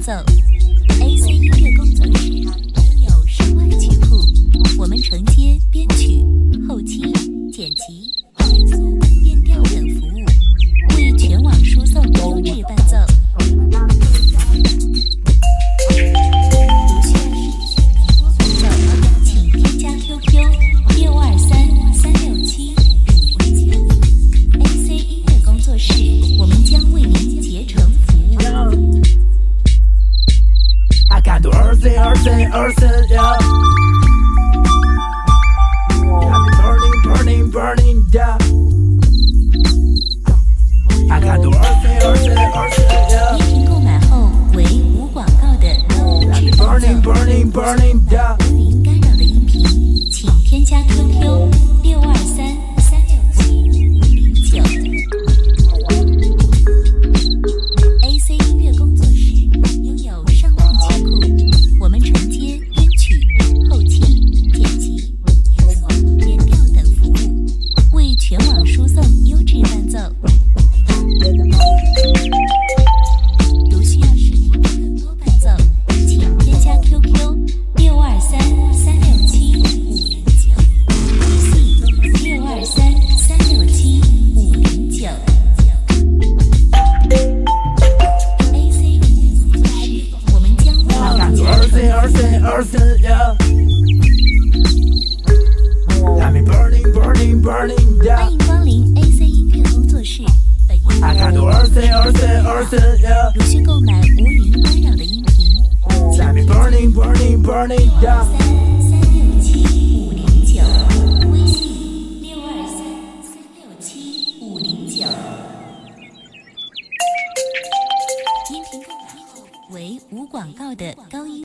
奏 AC 音乐工作室拥有上万曲库，我们承接编曲、后期、剪辑、元素、变调等服务，为全网输送优质伴奏。请添加 QQ 623-367-509 AC 音乐工作室，我们将为您竭诚服务。 I got to earth, yeah. I'm burning down. I got to earth, yeah. 音频购买后为无广告的高音质伴奏。 burning down. 多云干扰的音频，请添加 QQ 623-367-509。AC 音乐工作室拥有上万曲库，我们承接编曲、后期、剪辑、元素、变调等服务，为全网输送优质伴奏。如需要试听更多伴奏，请添加 QQ 623-367-509，微信623-367-509。AC 音乐工作室，我们将为您竭诚。 Earth, yeah. I'm burning down. 欢迎光临 AC 音乐工作室。本音 I got to earth, yeah. 如需购买无语音干扰的音频，请 I'm burning down. 623-367-509，微信623-367-509。音频购买后为无广告的高音。